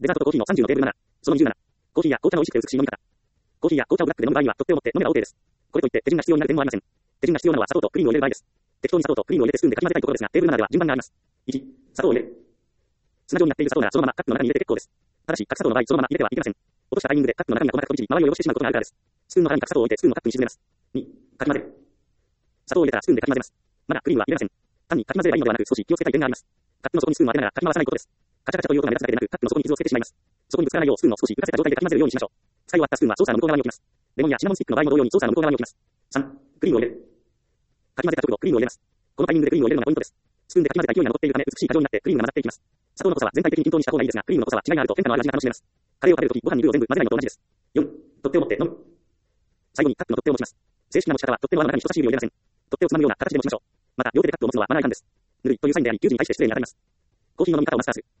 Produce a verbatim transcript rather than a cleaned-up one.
デザートとコーヒーのさんじゅうのテーブルなな。そのにじゅうなな。コーヒーや紅茶の美味しくて美しい飲み方。コーヒーや紅茶をブラックで飲む場合には、とっても持って飲めば OK です。これといって手順が必要になる点もありません。手順が必要なのは砂糖とクリームを入れる場合です。適当に砂糖とクリームを入れてスプーンでかき混ぜたいところですが、テーブルななでは順番があります。いち、砂糖を入れる。砂状になっている砂糖ならそのままカップの中に入れて結構です。ただし、角砂糖の場合、そのまま入れてはいけません。落としたタイミングでカップの中身が細かく飛び散り、周りを汚してしまうことがあるからです。スプーンの腹に角砂糖を置いてスプーンをカップに沈めます。に、かき混ぜる。砂糖を入れたらスプーンでかき混ぜます。まだクリームは入れません。単にかき混ぜればいいのではなく、少し気をつけたい点があります。カップの底にスプーンを当てながらかき回さないことです。カチャカチャという音が目立つだけでなく、カップの底に傷をつけてしまいます。そこにぶつからないようスプーンを少し浮かせた状態でかき混ぜるようにしましょう。使い終わったスプーンはソーサーの向こう側に置きます。レモンやシナモンスティックの場合も同様にソーサーの向こう側に置きます。さん、クリームを入れる。かき混ぜた直後、クリームを入れます。このタイミングでクリームを入れるのがポイントです。スプーンでかき混ぜた勢いが残っているため、美しい過剰になってクリームが混ざっていきます。砂糖の濃さは全体的に均等にした方がいいですが、クリームの濃さは違いがあると変化のある味が楽しめます。カレーを食べるとき、ご飯にルーを全部混ぜないのと同じです。よん、取っ手を持って飲む。最後にカップの取っ手を持ちます。正式な持ち方は取っ手の輪の中に人差し指を入れません。取っ手をつまむような形で持ちましょう。また、両手でカップを持つのはマナー違反です。ぬるいというサインであり、友人に対して失礼に当たります。コーヒーの飲み方をマスターする。